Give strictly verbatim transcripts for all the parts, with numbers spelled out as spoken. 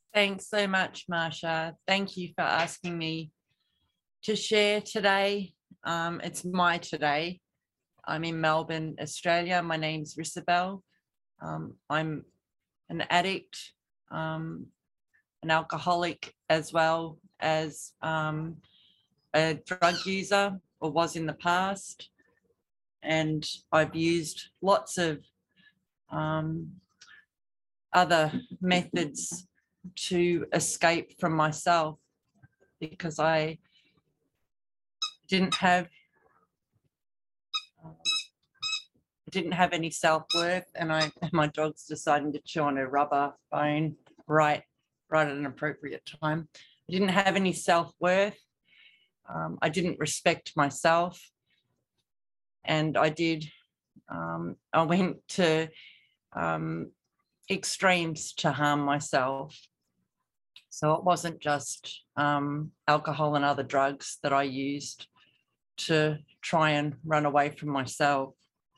Thanks so much, Marsha. Thank you for asking me to share today. Um, it's my today. I'm in Melbourne, Australia. My name's Risabel. Um, I'm an addict, um, an alcoholic, as well as um, a drug user, or was in the past. And I've used lots of um, other methods to escape from myself because I didn't have um, didn't have any self-worth, and I my dog's deciding to chew on a rubber bone right right at an appropriate time. I didn't have any self-worth. Um, I didn't respect myself, and I did. Um, I went to um, extremes to harm myself. So it wasn't just um, alcohol and other drugs that I used to try and run away from myself.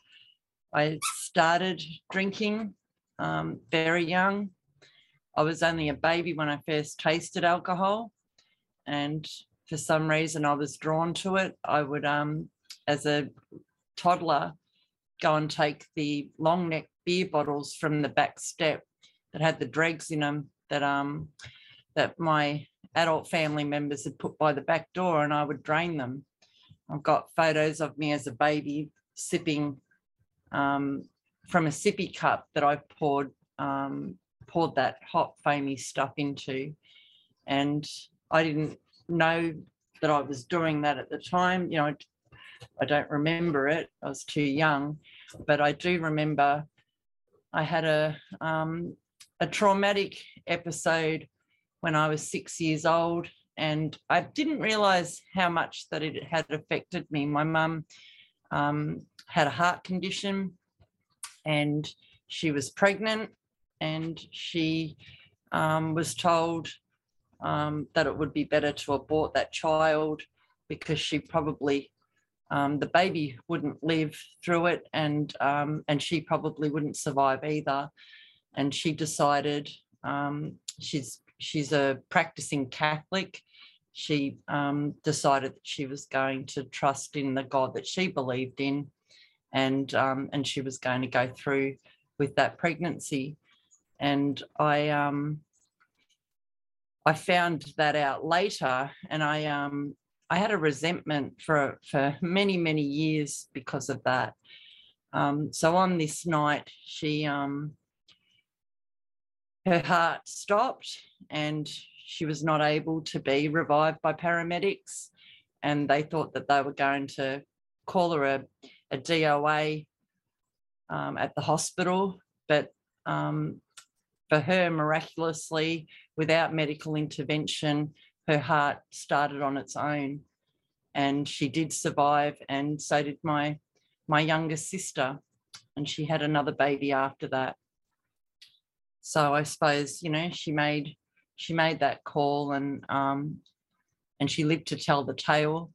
I started drinking um, very young. I was only a baby when I first tasted alcohol, and for some reason I was drawn to it. I would, um, as a toddler, go and take the long neck beer bottles from the back step that had the dregs in them that um, that my adult family members had put by the back door, and I would drain them. I've got photos of me as a baby sipping um, from a sippy cup that I poured um, poured that hot, foamy stuff into. And I didn't know that I was doing that at the time. You know, I, I don't remember it. I was too young, but I do remember I had a um, a traumatic episode when I was six years old, and I didn't realise how much that it had affected me. My mum um, had a heart condition, and she was pregnant, and she um, was told um, that it would be better to abort that child because she probably um, the baby wouldn't live through it, and um, and she probably wouldn't survive either. And she decided um, she's she's a practicing Catholic. She um, decided that she was going to trust in the God that she believed in, and um, and she was going to go through with that pregnancy. And I um, I found that out later, and I um, I had a resentment for for many many years because of that. Um, so on this night, she um, her heart stopped, and she was not able to be revived by paramedics, and they thought that they were going to call her a, a D O A um, at the hospital, but um, for her, miraculously, without medical intervention, her heart started on its own, and she did survive, and so did my my younger sister, and she had another baby after that. So I suppose, you know, she made she made that call, and um, and she lived to tell the tale.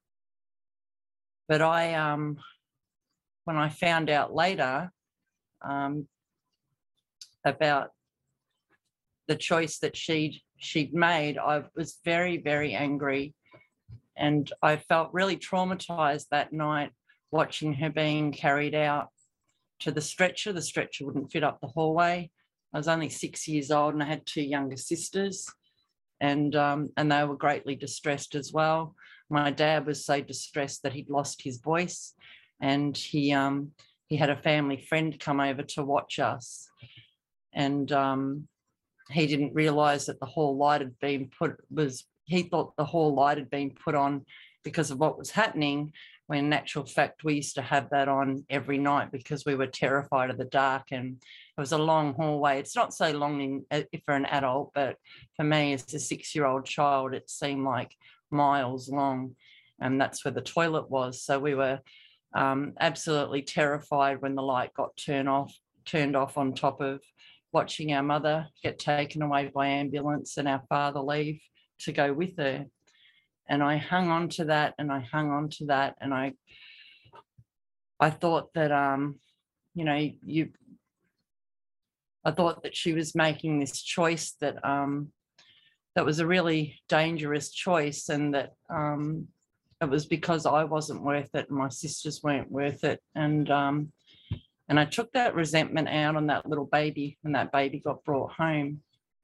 But I, um, when I found out later um, about the choice that she'd she'd made, I was very very angry, and I felt really traumatized that night watching her being carried out to the stretcher. The stretcher wouldn't fit up the hallway. I was only six years old, and I had two younger sisters, and um, and they were greatly distressed as well. My dad was so distressed that he'd lost his voice, and he um, he had a family friend come over to watch us, and um, he didn't realise that the hall light had been put was he thought the hall light had been put on because of what was happening, when in actual fact we used to have that on every night because we were terrified of the dark, and it was a long hallway. It's not so long in, uh, for an adult, but for me as a six-year-old child, it seemed like miles long, and that's where the toilet was. So we were um, absolutely terrified when the light got turned off, turned off on top of watching our mother get taken away by ambulance and our father leave to go with her. And I hung on to that, and I hung on to that, and I I thought that um, you know, you I thought that she was making this choice that um, that was a really dangerous choice, and that um, it was because I wasn't worth it and my sisters weren't worth it. And um, and I took that resentment out on that little baby when that baby got brought home.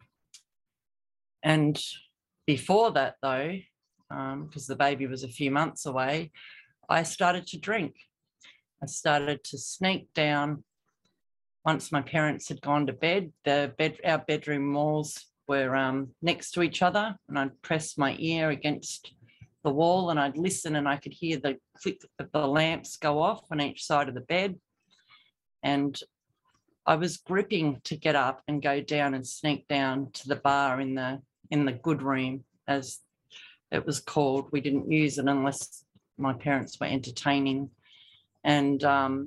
And before that, though, because um, the baby was a few months away, I started to drink. I started to sneak down. Once my parents had gone to bed, the bed, our bedroom walls were um, next to each other, and I'd press my ear against the wall and I'd listen, and I could hear the click of the lamps go off on each side of the bed. And I was gripping to get up and go down and sneak down to the bar in the in the good room, as it was called. We didn't use it unless my parents were entertaining. And um,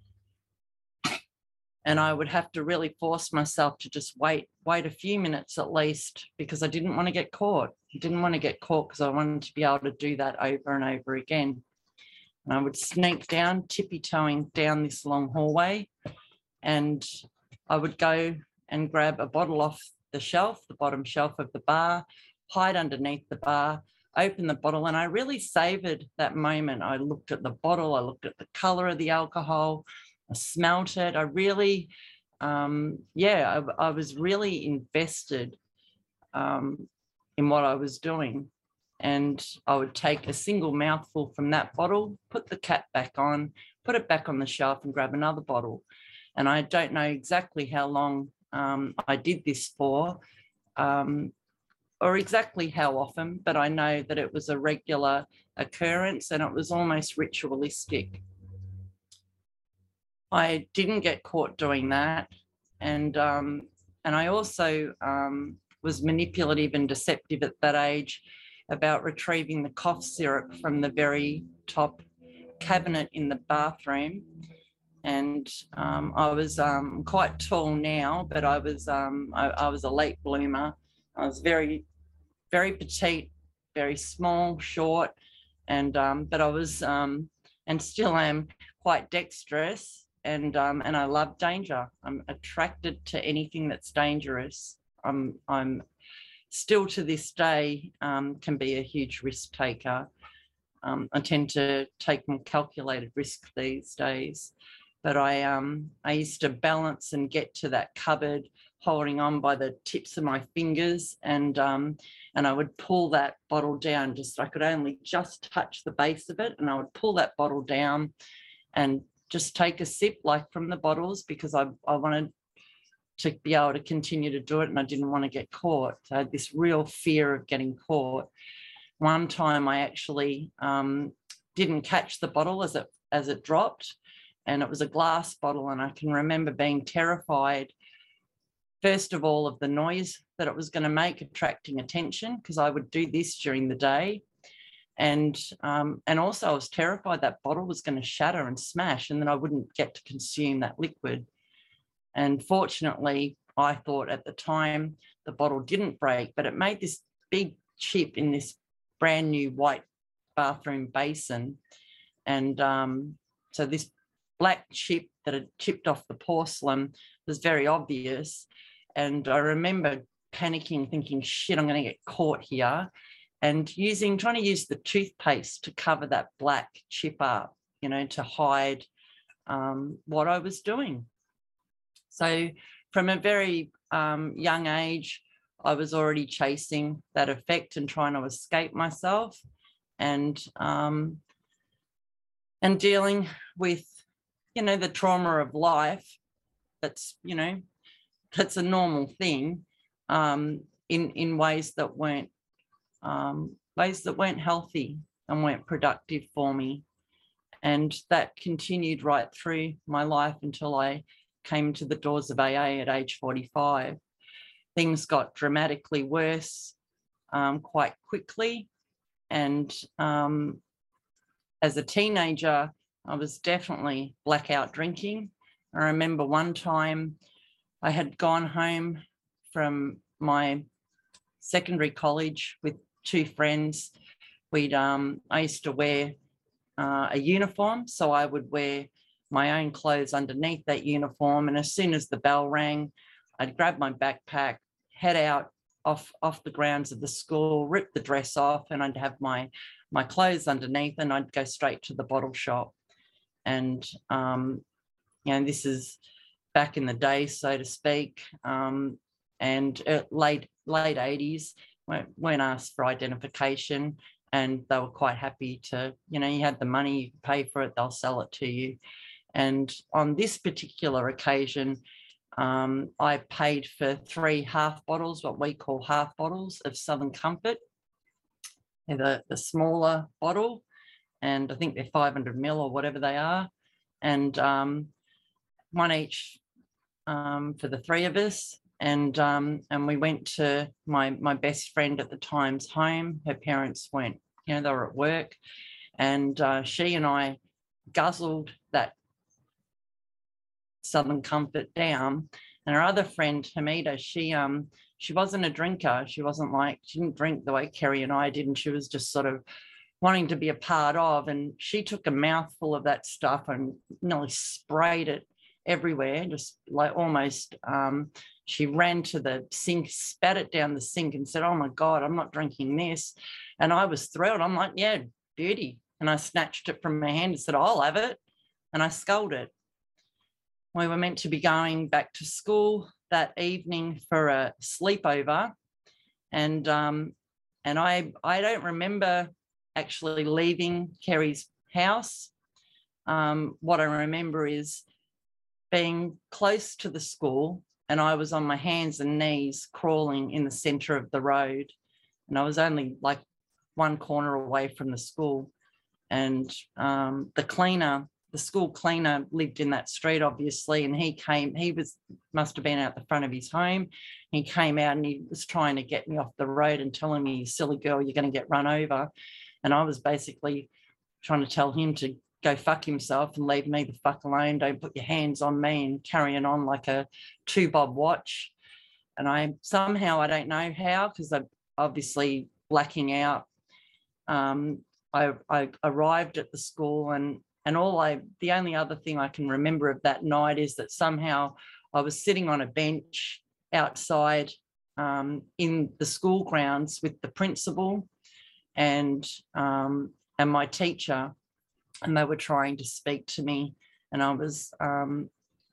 and I would have to really force myself to just wait, wait a few minutes at least, because I didn't want to get caught. I didn't want to get caught because I wanted to be able to do that over and over again. And I would sneak down, tippy-toeing down this long hallway, and I would go and grab a bottle off the shelf, the bottom shelf of the bar, hide underneath the bar, open the bottle, and I really savoured that moment. I looked at the bottle, I looked at the colour of the alcohol, I smelt it. I really, um, yeah, I, I was really invested um, in what I was doing. And I would take a single mouthful from that bottle, put the cap back on, put it back on the shelf and grab another bottle. And I don't know exactly how long um, I did this for, um, or exactly how often, but I know that it was a regular occurrence and it was almost ritualistic. I didn't get caught doing that. And, um, and I also um, was manipulative and deceptive at that age about retrieving the cough syrup from the very top cabinet in the bathroom. And um, I was um, quite tall now, but I was um, I, I was a late bloomer. I was very, very petite, very small, short, and um, but I was um, and still am quite dexterous. And um, and I love danger. I'm attracted to anything that's dangerous. I'm I'm still to this day um, can be a huge risk taker. Um, I tend to take more calculated risk these days. But I um I used to balance and get to that cupboard holding on by the tips of my fingers, and um and I would pull that bottle down. Just I could only just touch the base of it, and I would pull that bottle down and just take a sip like from the bottles, because I, I wanted to be able to continue to do it, and I didn't want to get caught. So I had this real fear of getting caught. One time I actually um, didn't catch the bottle as it as it dropped, and it was a glass bottle, and I can remember being terrified, first of all, of the noise that it was going to make, attracting attention, because I would do this during the day. And um, and also I was terrified that bottle was going to shatter and smash, and then I wouldn't get to consume that liquid. And fortunately, I thought at the time the bottle didn't break, but it made this big chip in this brand new white bathroom basin. And um, so this black chip that had chipped off the porcelain was very obvious. And I remember panicking, thinking, shit, I'm going to get caught here. And using, trying to use the toothpaste to cover that black chip up, you know, to hide um, what I was doing. So from a very um, young age, I was already chasing that effect and trying to escape myself, and um, and dealing with, you know, the trauma of life. That's, you know, that's a normal thing um, in in ways that weren't um, ways that weren't healthy and weren't productive for me. And that continued right through my life until I came to the doors of A A at age forty-five. Things got dramatically worse um, quite quickly. And um, as a teenager, I was definitely blackout drinking. I remember one time I had gone home from my secondary college with two friends. We'd um, I used to wear uh, a uniform, so I would wear my own clothes underneath that uniform. And as soon as the bell rang, I'd grab my backpack, head out off, off the grounds of the school, rip the dress off, and I'd have my, my clothes underneath, and I'd go straight to the bottle shop. And, um, you know, this is back in the day, so to speak, um, and uh, late, late eighties, weren't, weren't asked for identification, and they were quite happy to, you know, you had the money, you could pay for it, they'll sell it to you. And on this particular occasion, um, I paid for three half bottles, what we call half bottles of Southern Comfort. They're the, the smaller bottle, and I think they're five hundred mil or whatever they are. And um, one each um, for the three of us. And um, and we went to my, my best friend at the time's home. Her parents weren't, you know, they were at work. And uh, she and I guzzled that Southern Comfort down. And our other friend, Hamida, she um she wasn't a drinker. She wasn't like, she didn't drink the way Kerry and I did. And she was just sort of wanting to be a part of. And she took a mouthful of that stuff and nearly sprayed it everywhere, just like almost, um, she ran to the sink, spat it down the sink and said, oh my God, I'm not drinking this. And I was thrilled. I'm like, yeah, beauty. And I snatched it from my hand and said, I'll have it. And I sculled it. We were meant to be going back to school that evening for a sleepover. And um, and I, I don't remember actually leaving Kerry's house. Um, what I remember is being close to the school, and I was on my hands and knees crawling in the centre of the road. And I was only like one corner away from the school. And um, the cleaner, the school cleaner lived in that street, obviously, and he came, he was, must have been out the front of his home. He came out and he was trying to get me off the road and telling me, silly girl, you're going to get run over. And I was basically trying to tell him to go fuck himself and leave me the fuck alone. Don't put your hands on me, and carrying on like a two bob watch. And I somehow, I don't know how, because I'm obviously blacking out. Um, I, I arrived at the school, and and all I, the only other thing I can remember of that night is that somehow I was sitting on a bench outside um, in the school grounds with the principal and um, and my teacher, and they were trying to speak to me, and I was, um,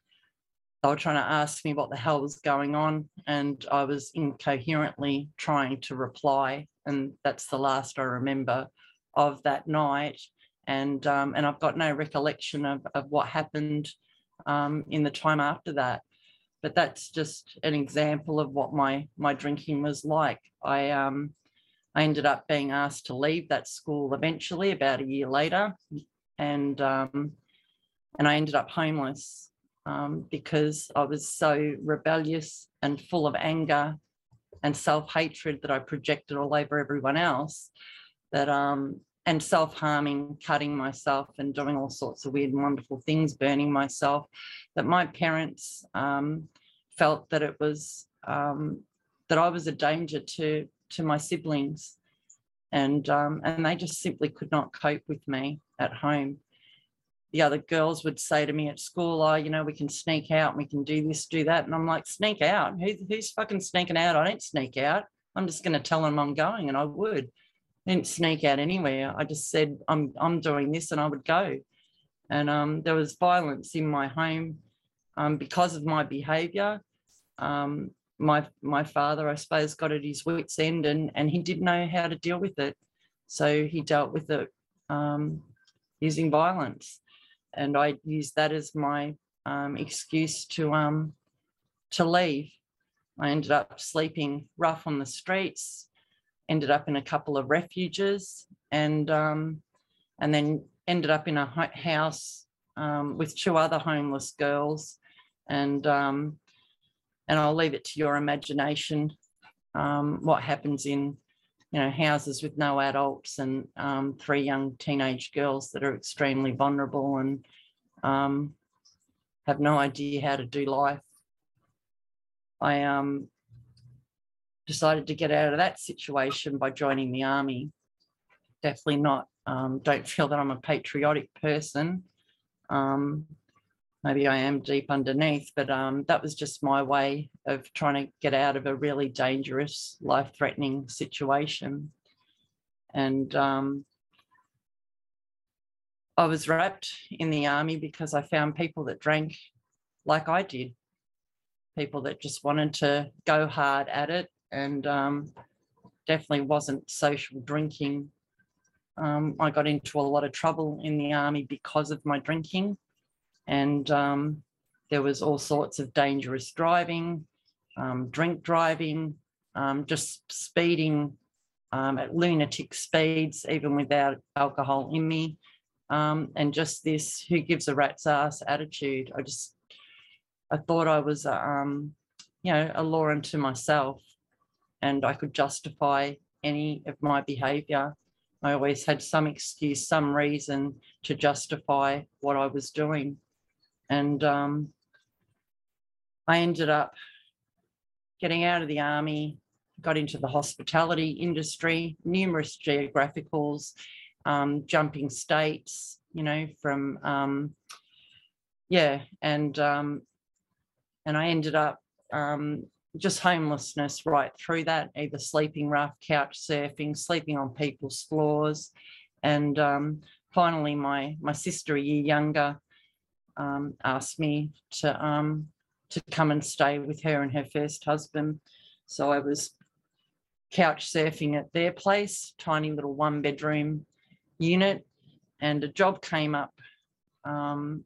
they were trying to ask me what the hell was going on, and I was incoherently trying to reply, and that's the last I remember of that night. And um, and I've got no recollection of, of what happened um, in the time after that. But that's just an example of what my my drinking was like. I um I ended up being asked to leave that school eventually, about a year later, and um, and I ended up homeless um, because I was so rebellious and full of anger and self-hatred that I projected all over everyone else, that um, and self-harming, cutting myself and doing all sorts of weird and wonderful things, burning myself, that my parents um, felt that it was, um, that I was a danger to, to my siblings. And, um, and they just simply could not cope with me at home. The other girls would say to me at school, oh, you know, we can sneak out, we can do this, do that. And I'm like, sneak out? Who, who's fucking sneaking out? I don't sneak out. I'm just going to tell them I'm going, and I would. I didn't sneak out anywhere. I just said, I'm I'm doing this, and I would go. And um, there was violence in my home um, because of my behaviour. Um, my my father, I suppose, got at his wits' end, and, and he didn't know how to deal with it. So he dealt with it um, using violence. And I used that as my um, excuse to um, to leave. I ended up sleeping rough on the streets, ended up in a couple of refuges, and um, and then ended up in a house um, with two other homeless girls. And um, and I'll leave it to your imagination um, what happens in, you know, houses with no adults and um, three young teenage girls that are extremely vulnerable and um, have no idea how to do life. I um, decided to get out of that situation by joining the army. Definitely not, um, don't feel that I'm a patriotic person. Um, maybe I am deep underneath, but um, that was just my way of trying to get out of a really dangerous, life-threatening situation. And um, I was wrapped in the army because I found people that drank like I did, people that just wanted to go hard at it, and um, definitely wasn't social drinking. Um, I got into a lot of trouble in the army because of my drinking, and um, there was all sorts of dangerous driving, um, drink driving, um, just speeding um, at lunatic speeds, even without alcohol in me, um, and just this who gives a rat's ass attitude. I just, I thought I was, um, you know, a law unto myself, and I could justify any of my behaviour. I always had some excuse, some reason to justify what I was doing. And um, I ended up getting out of the army, got into the hospitality industry, numerous geographicals, um, jumping states, you know, from, um, yeah, and, um, and I ended up um, just homelessness right through that, either sleeping rough, couch surfing, sleeping on people's floors. And um, finally, my, my sister, a year younger, um, asked me to, um, to come and stay with her and her first husband. So I was couch surfing at their place, tiny little one bedroom unit, and a job came up um,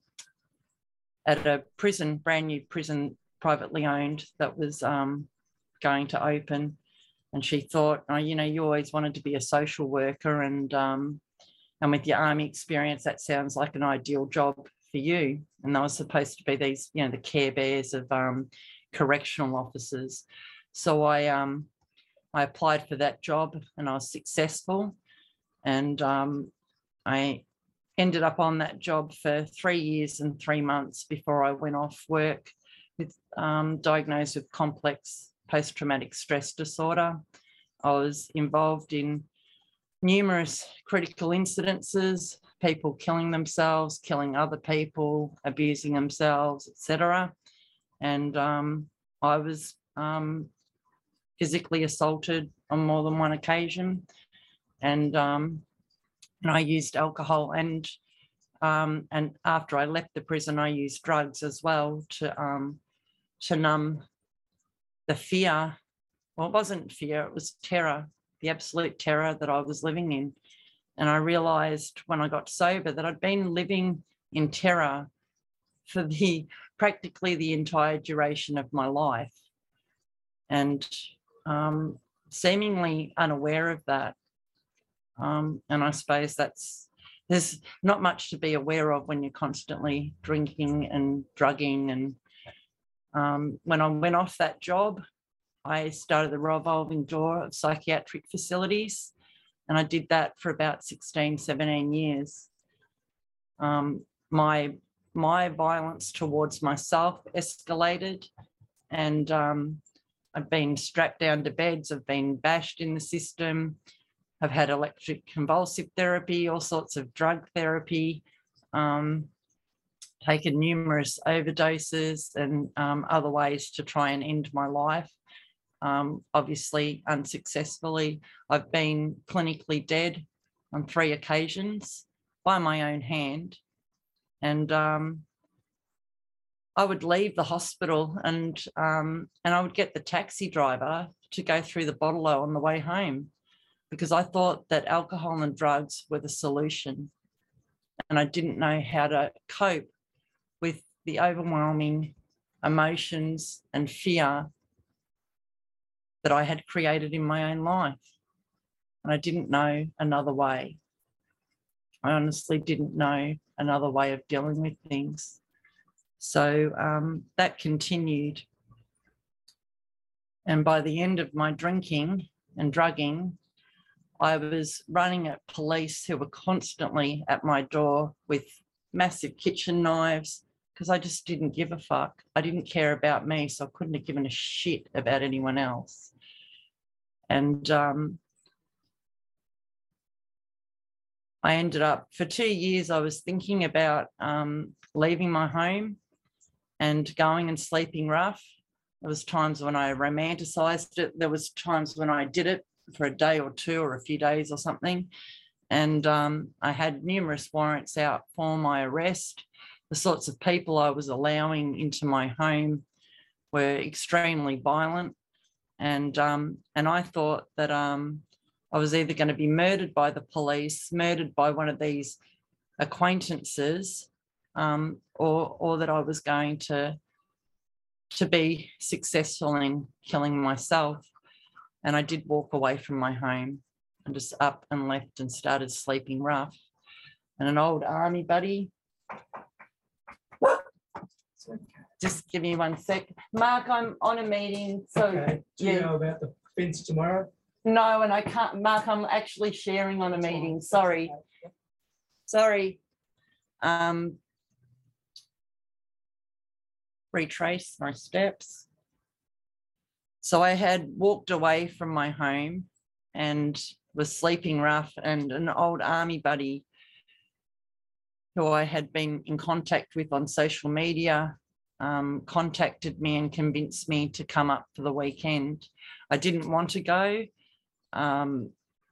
at a prison, brand new prison, privately owned, that was um, going to open. And she thought, oh, you know, you always wanted to be a social worker, and um, and with your army experience, that sounds like an ideal job for you. And they were supposed to be these, you know, the Care Bears of um, correctional officers. So I um, I applied for that job, and I was successful. And um, I ended up on that job for three years and three months before I went off work, with um, diagnosed with complex post-traumatic stress disorder. I was involved in numerous critical incidences, people killing themselves, killing other people, abusing themselves, et cetera. And um, I was um, physically assaulted on more than one occasion. And, um, and I used alcohol, and um, and after I left the prison, I used drugs as well to um, to numb the fear. Well, it wasn't fear, it was terror, the absolute terror that I was living in. And I realised when I got sober that I'd been living in terror for the practically the entire duration of my life, and um, seemingly unaware of that. Um, and I suppose that's, there's not much to be aware of when you're constantly drinking and drugging. And um, when I went off that job, I started the revolving door of psychiatric facilities, and I did that for about sixteen, seventeen years. Um, my, my violence towards myself escalated, and um, I've been strapped down to beds, I've been bashed in the system, I've had electric convulsive therapy, all sorts of drug therapy, um, taken numerous overdoses and um, other ways to try and end my life. Um, obviously, unsuccessfully. I've been clinically dead on three occasions by my own hand. And um, I would leave the hospital, and, um, and I would get the taxi driver to go through the bottle-o on the way home, because I thought that alcohol and drugs were the solution. And I didn't know how to cope with the overwhelming emotions and fear that I had created in my own life. And I didn't know another way. I honestly didn't know another way of dealing with things. So um, that continued. And by the end of my drinking and drugging, I was running at police who were constantly at my door with massive kitchen knives, because I just didn't give a fuck. I didn't care about me, so I couldn't have given a shit about anyone else. And um, I ended up, for two years, I was thinking about um, leaving my home. and going and sleeping rough. There was times when I romanticized it. There was times when I did it for a day or two or a few days or something. And um, I had numerous warrants out for my arrest. The sorts of people I was allowing into my home were extremely violent. And, um, and I thought that um, I was either going to be murdered by the police, murdered by one of these acquaintances, um, or, or that I was going to, to be successful in killing myself. And I did walk away from my home and just up and left and started sleeping rough. And an old army buddy, just give me one sec. Mark, I'm on a meeting. So okay. Do you yeah. know about the fence tomorrow? No, and I can't, Mark, I'm actually sharing on a meeting. Sorry. Sorry. Um, retrace my steps. So I had walked away from my home and was sleeping rough, and an old army buddy who I had been in contact with on social media um, contacted me and convinced me to come up for the weekend. I didn't want to go um,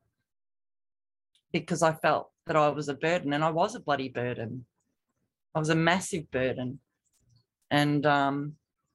because I felt that I was a burden, and I was a bloody burden. I was a massive burden. And um,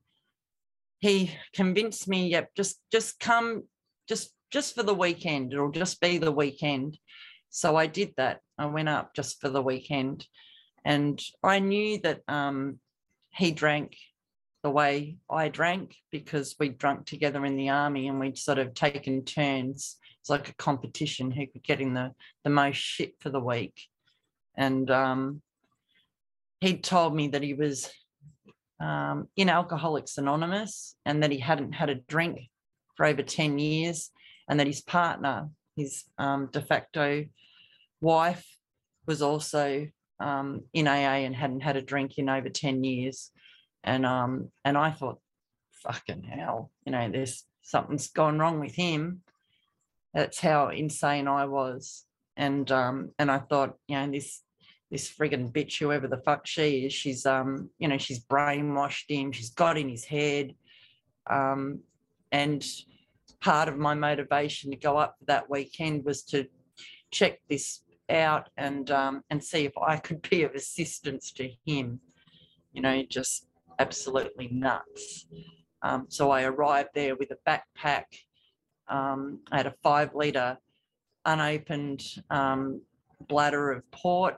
he convinced me, yep, just, just come, just, just for the weekend. It'll just be the weekend. So I did that. I went up just for the weekend. And I knew that um, he drank the way I drank because we drank together in the army, and we'd sort of taken turns. It's like a competition who could get in the, the most shit for the week. And um, he told me that he was um, in Alcoholics Anonymous and that he hadn't had a drink for over ten years, and that his partner, his um, de facto wife, was also um, in A A and hadn't had a drink in over ten years. And um, and I thought, fucking hell, you know, there's something's gone wrong with him. That's how insane I was. And um, and I thought, you know, this this friggin' bitch, whoever the fuck she is, she's um, you know, she's brainwashed him, she's got in his head. Um, and part of my motivation to go up for that weekend was to check this out and um, and see if I could be of assistance to him. You know, just absolutely nuts. Um, so I arrived there with a backpack. Um, I had a five litre unopened um, bladder of port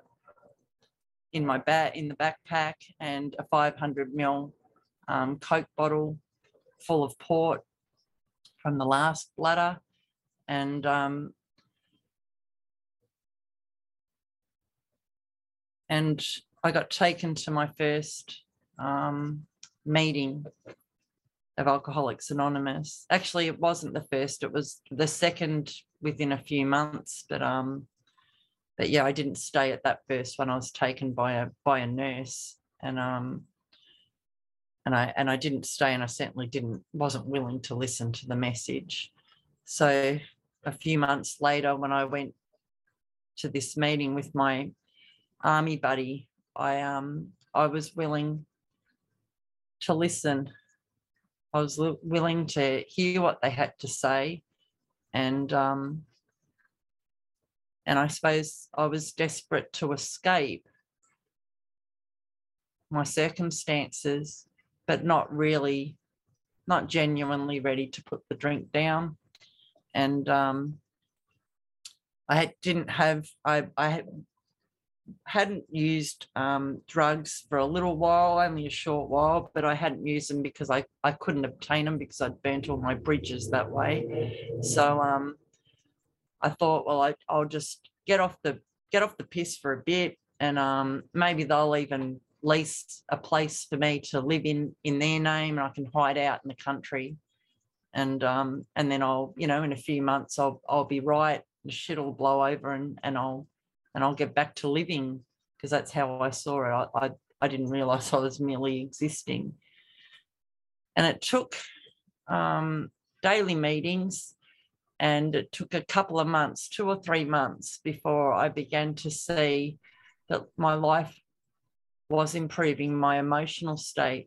in my bat in the backpack, and a five hundred mil um, Coke bottle full of port from the last bladder. And um, and I got taken to my first um, meeting of Alcoholics Anonymous. Actually, it wasn't the first, it was the second within a few months. But um, but yeah, I didn't stay at that first one. I was taken by a by a nurse, and um, and I and I didn't stay, and I certainly didn't wasn't willing to listen to the message. So a few months later, when I went to this meeting with my army buddy, I um I was willing to listen. I was willing to hear what they had to say, and um, and I suppose I was desperate to escape my circumstances, but not really, not genuinely ready to put the drink down. And um, I had, didn't have, I, I had, hadn't used um, drugs for a little while, only a short while, but I hadn't used them because I, I couldn't obtain them because I'd burnt all my bridges that way. So um, I thought, well, I, I'll just get off the get off the piss for a bit, and um, maybe they'll even lease a place for me to live in in their name, and I can hide out in the country, and um, and then I'll, you know, in a few months I'll I'll be right, the shit will blow over, and and I'll and I'll get back to living, because that's how I saw it. I, I, I didn't realise I was merely existing. And it took um, daily meetings, and it took a couple of months, two or three months, before I began to see that my life was improving, my emotional state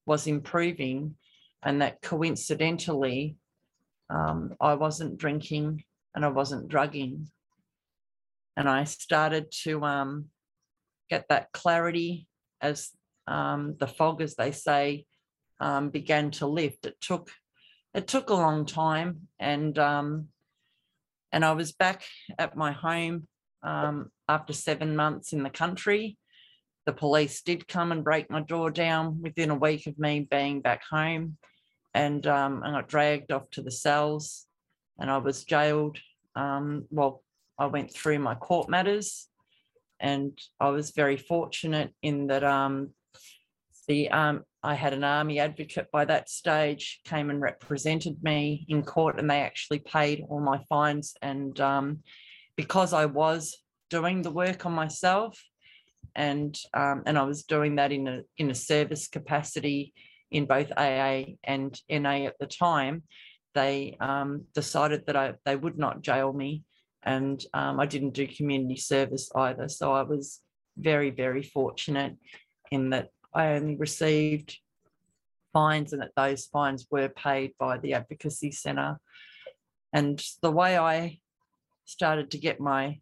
was improving, and that coincidentally, um, I wasn't drinking and I wasn't drugging. And I started to um, get that clarity as um, the fog, as they say, um, began to lift. It took it took a long time, and um, and I was back at my home um, after seven months in the country. The police did come and break my door down within a week of me being back home, and um, I got dragged off to the cells, and I was jailed. Um, well, I went through my court matters, and I was very fortunate in that um, the um, I had an army advocate by that stage came and represented me in court, and they actually paid all my fines. And um, because I was doing the work on myself, and um, and I was doing that in a in a service capacity in both A A and N A at the time, they um, decided that I they would not jail me, and um, I didn't do community service either. So I was very, very fortunate in that I only received fines, and that those fines were paid by the Advocacy Centre. And the way I started to get my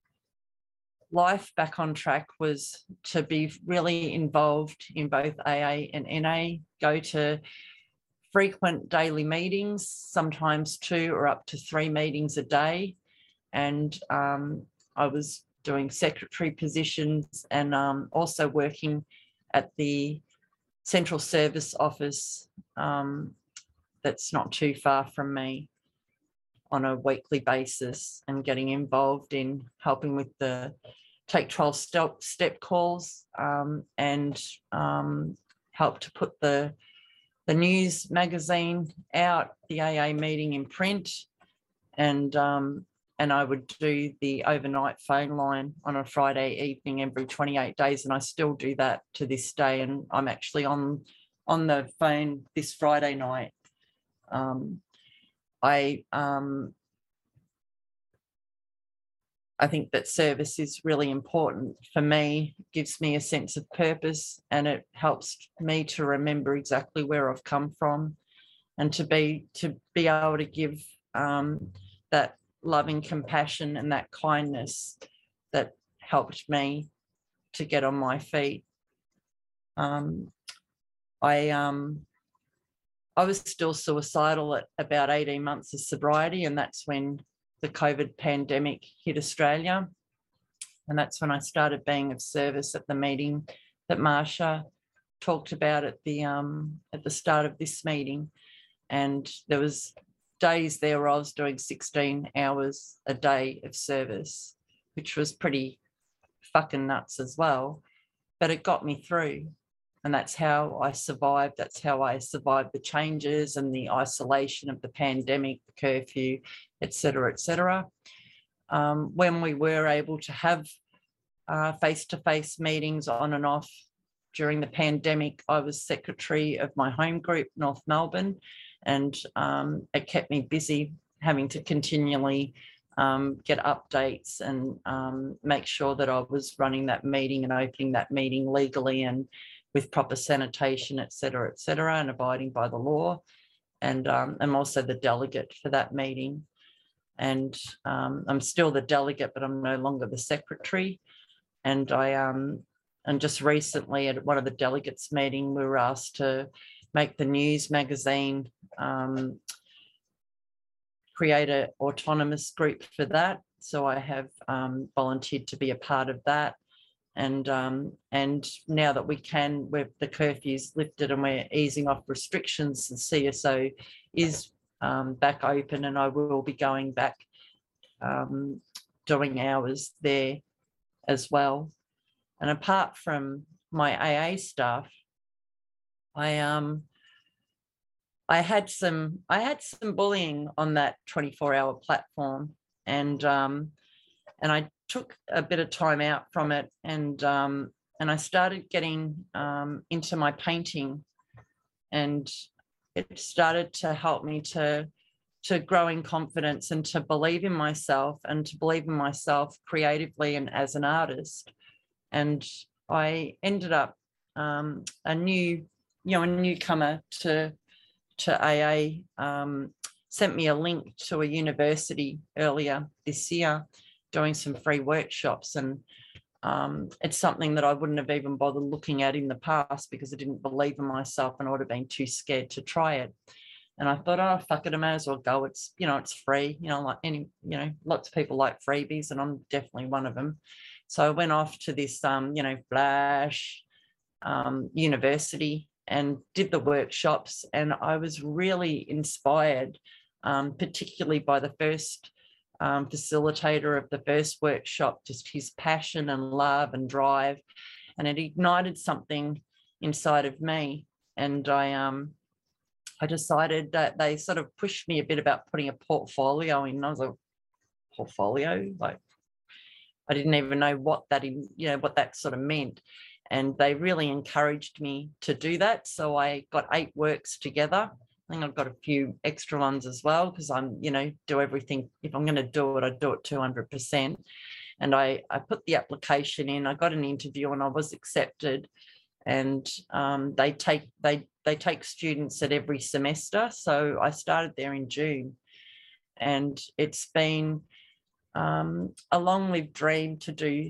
life back on track was to be really involved in both A A and N A, go to frequent daily meetings, sometimes two or up to three meetings a day. And um, I was doing secretary positions, and um, also working at the Central Service Office um, that's not too far from me on a weekly basis, and getting involved in helping with the Take twelve step, step calls um, and um, help to put the, the news magazine out, the A A meeting in print, and um, and I would do the overnight phone line on a Friday evening every twenty-eight days, and I still do that to this day. And I'm actually on on the phone this Friday night. Um, I um, I think that service is really important for me. It gives me a sense of purpose, and it helps me to remember exactly where I've come from, and to be to be able to give um, that loving compassion and that kindness that helped me to get on my feet. Um, I um, I was still suicidal at about eighteen months of sobriety, and that's when the COVID pandemic hit Australia. And that's when I started being of service at the meeting that Marsha talked about at the um, at the start of this meeting. And there was days there where I was doing sixteen hours a day of service, which was pretty fucking nuts as well. But it got me through. And that's how I survived. That's how I survived the changes and the isolation of the pandemic, the curfew, et cetera, et cetera. Um, when we were able to have uh, face-to-face meetings on and off during the pandemic, I was secretary of my home group, North Melbourne, and um, it kept me busy having to continually um, get updates and um, make sure that I was running that meeting and opening that meeting legally and with proper sanitation, et cetera, et cetera, and abiding by the law. And um, I'm also the delegate for that meeting. And um, I'm still the delegate, but I'm no longer the secretary. And I um, and just recently at one of the delegates meeting, we were asked to make the news magazine, um, create an autonomous group for that. So I have um, volunteered to be a part of that. And um, and now that we can, with the curfew's lifted and we're easing off restrictions, the C S O is um, back open, and I will be going back um, doing hours there as well. And apart from my A A staff, I um I had some I had some bullying on that twenty-four hour platform, and um, and I took a bit of time out from it, and um, and I started getting um, into my painting, and it started to help me to to grow in confidence and to believe in myself and to believe in myself creatively and as an artist. And I ended up um, a new you know, a newcomer to, to A A, um, sent me a link to a university earlier this year doing some free workshops. And um, it's something that I wouldn't have even bothered looking at in the past because I didn't believe in myself and I would have been too scared to try it. And I thought, oh, fuck it, I may as well go. It's, you know, it's free, you know, like any, you know, lots of people like freebies and I'm definitely one of them. So I went off to this, um, you know, Flash um, university and did the workshops. And I was really inspired, um, particularly by the first um, facilitator of the first workshop, just his passion and love and drive. And it ignited something inside of me. And I, um, I decided that they sort of pushed me a bit about putting a portfolio in. I was like, portfolio? Like, I didn't even know what that, you know, what that sort of meant. And they really encouraged me to do that. So I got eight works together. I think I've got a few extra ones as well because I'm, you know, do everything. If I'm going to do it, I do it two hundred percent. And I, I put the application in. I got an interview and I was accepted. And um, they take they they take students at every semester. So I started there in June, and it's been um, a long-lived dream to do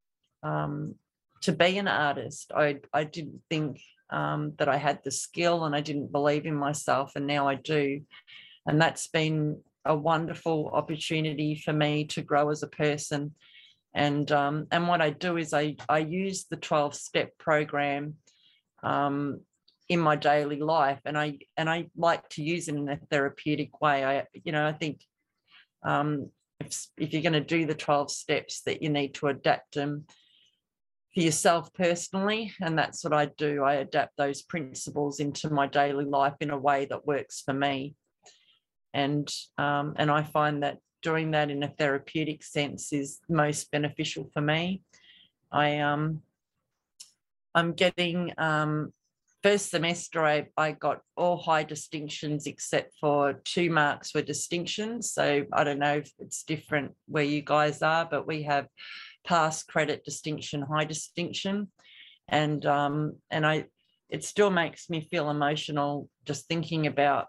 um, to be an artist. I I didn't think um, that I had the skill, and I didn't believe in myself, and now I do. And that's been a wonderful opportunity for me to grow as a person. And um, and what I do is I, I use the twelve-step program um, in my daily life, and I and I like to use it in a therapeutic way. I you know I think um, if if you're going to do the twelve steps, that you need to adapt them for yourself personally, and that's what I do. I adapt those principles into my daily life in a way that works for me, and um, and I find that doing that in a therapeutic sense is most beneficial for me. I um I'm getting um first semester I, I got all high distinctions except for two marks were distinctions. So I don't know if it's different where you guys are, but we have pass, credit, distinction, high distinction. And um and I it still makes me feel emotional just thinking about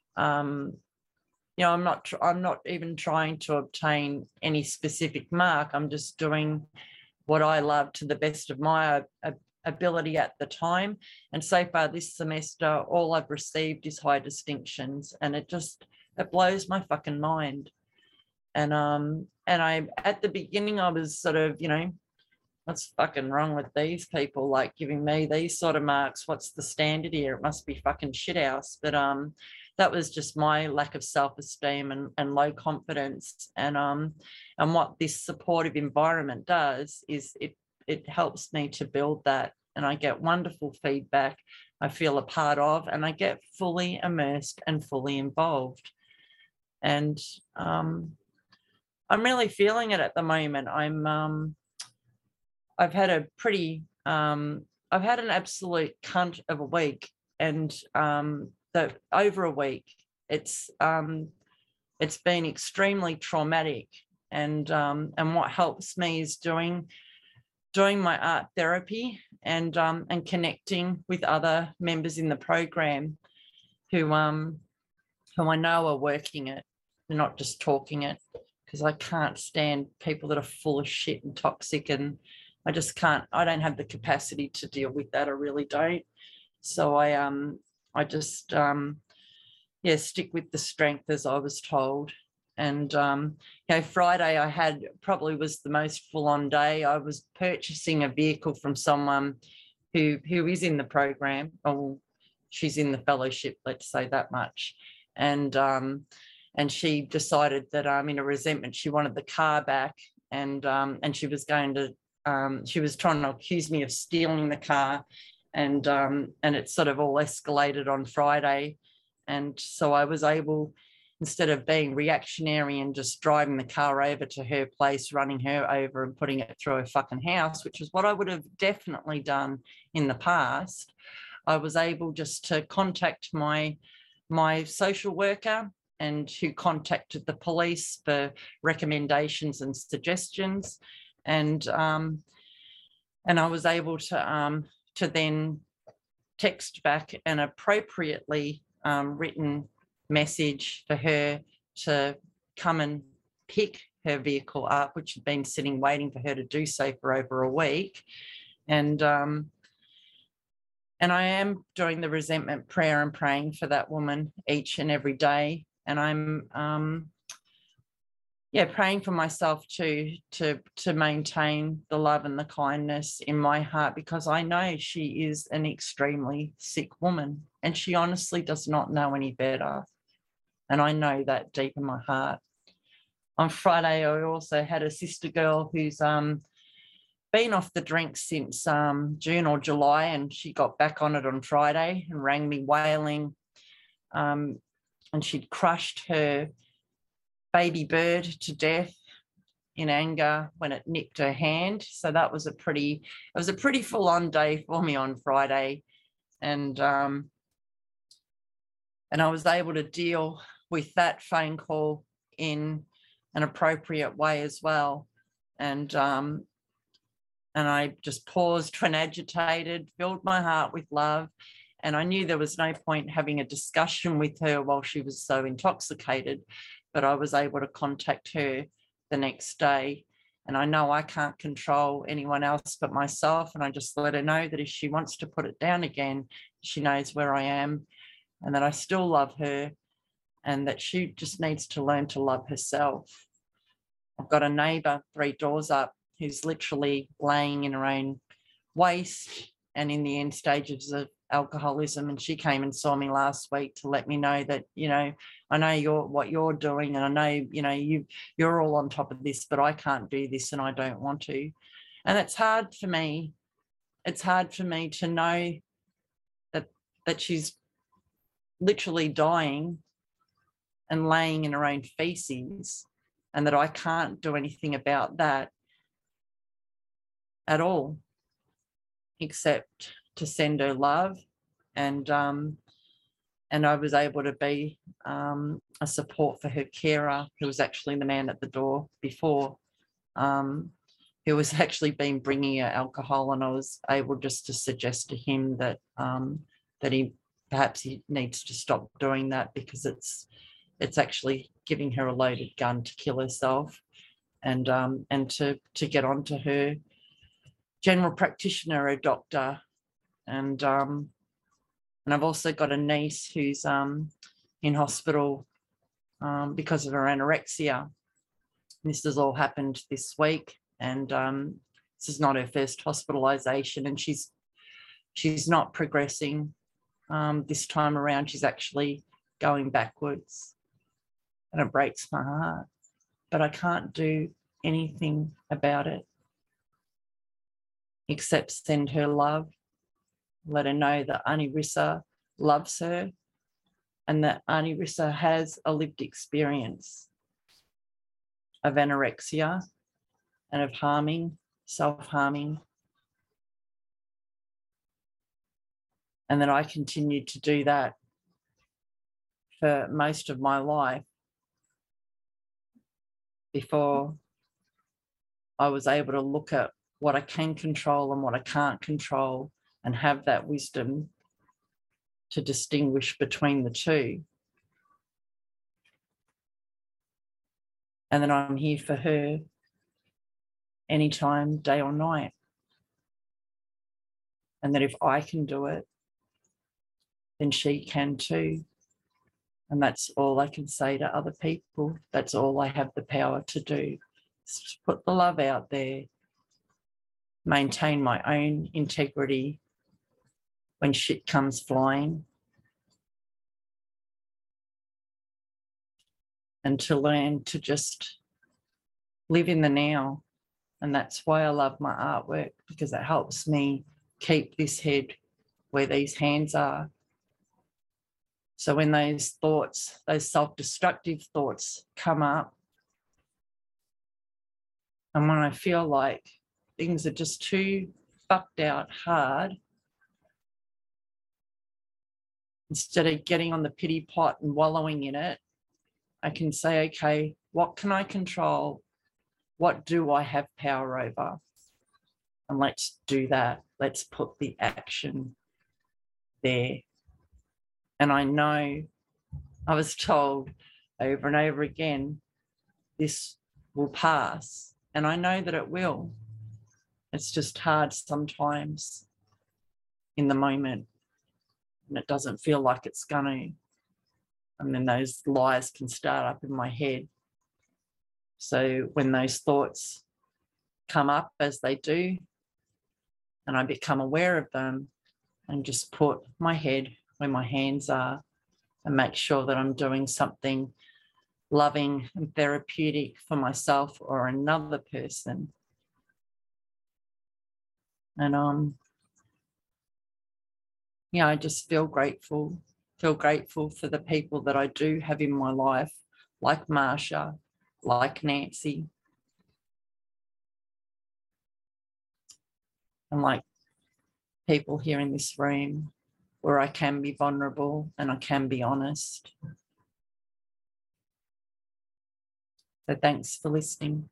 um you know, I'm not, I'm not even trying to obtain any specific mark. I'm just doing what I love to the best of my ability at the time. And so far this semester, all I've received is high distinctions, and it just, it blows my fucking mind. And, um, and I, at the beginning, I was sort of, you know, what's fucking wrong with these people, like giving me these sort of marks? What's the standard here? It must be fucking shit house. But, um, that was just my lack of self-esteem and, and low confidence. And um, and what this supportive environment does is it it helps me to build that. And I get wonderful feedback. I feel a part of, and I get fully immersed and fully involved. And um, I'm really feeling it at the moment. I'm um, I've had a pretty um, I've had an absolute cunt of a week, and um, that over a week, it's um, it's been extremely traumatic. And um, and what helps me is doing doing my art therapy and um, and connecting with other members in the program who um who I know are working it. They're not just talking it, because I can't stand people that are full of shit and toxic, and I just can't. I don't have the capacity to deal with that. I really don't. So I um. I just, um, yeah, stick with the strength as I was told. And, um, you know, Friday I had probably was the most full on day. I was purchasing a vehicle from someone who, who is in the program. Oh, she's in the fellowship, let's say that much. And, um, and she decided that um, in a resentment, she wanted the car back, and, um, and she was going to, um, she was trying to accuse me of stealing the car. And um, and it sort of all escalated on Friday. And so I was able, instead of being reactionary and just driving the car over to her place, running her over and putting it through her fucking house, which is what I would have definitely done in the past, I was able just to contact my, my social worker, and who contacted the police for recommendations and suggestions. And, um, and I was able to... Um, to then text back an appropriately um, written message for her to come and pick her vehicle up, which had been sitting waiting for her to do so for over a week. And um, and I am doing the resentment prayer and praying for that woman each and every day. And I'm um, yeah, praying for myself too, to to maintain the love and the kindness in my heart, because I know she is an extremely sick woman and she honestly does not know any better. And I know that deep in my heart. On Friday, I also had a sister girl who's um, been off the drink since um, June or July, and she got back on it on Friday and rang me wailing. Um, and she'd crushed her baby bird to death in anger when it nipped her hand. So that was a pretty, it was a pretty full-on day for me on Friday. And um, and I was able to deal with that phone call in an appropriate way as well. And um, and I just paused when agitated, filled my heart with love. And I knew there was no point having a discussion with her while she was so intoxicated, but I was able to contact her the next day. And I know I can't control anyone else but myself. And I just let her know that if she wants to put it down again, she knows where I am and that I still love her and that she just needs to learn to love herself. I've got a neighbour three doors up who's literally laying in her own waste and in the end stages of alcoholism. And she came and saw me last week to let me know that, you know, I know you're what you're doing and I know, you know, you, you're all on top of this, but I can't do this and I don't want to. And it's hard for me. It's hard for me to know that, that she's literally dying and laying in her own feces and that I can't do anything about that at all, except to send her love. And um, and I was able to be um, a support for her carer, who was actually the man at the door before, um, who was actually been bringing her alcohol, and I was able just to suggest to him that um, that he perhaps he needs to stop doing that because it's it's actually giving her a loaded gun to kill herself, and um, and to to get onto her general practitioner, a doctor. And um, and I've also got a niece who's um, in hospital um, because of her anorexia. This has all happened this week, and um, this is not her first hospitalisation, and she's she's not progressing um, this time around. She's actually going backwards, and it breaks my heart. But I can't do anything about it except send her love, let her know that Auntie Rissa loves her and that Auntie Rissa has a lived experience of anorexia and of harming, self-harming, and that I continued to do that for most of my life before I was able to look at what I can control and what I can't control and have that wisdom to distinguish between the two. And then I'm here for her anytime, day or night. And that if I can do it, then she can too. And that's all I can say to other people. That's all I have the power to do, is to put the love out there, maintain my own integrity when shit comes flying, and to learn to just live in the now. And that's why I love my artwork, because it helps me keep this head where these hands are. So when those thoughts, those self-destructive thoughts come up, and when I feel like things are just too fucked out hard, instead of getting on the pity pot and wallowing in it, I can say, okay, what can I control? What do I have power over? And let's do that. Let's put the action there. And I know I was told over and over again, this will pass. And I know that it will. It's just hard sometimes in the moment, and it doesn't feel like it's going to. And then those lies can start up in my head. So when those thoughts come up, as they do, and I become aware of them, and just put my head where my hands are and make sure that I'm doing something loving and therapeutic for myself or another person. And um, yeah, I just feel grateful, feel grateful for the people that I do have in my life, like Marsha, like Nancy, and like people here in this room where I can be vulnerable and I can be honest. So thanks for listening.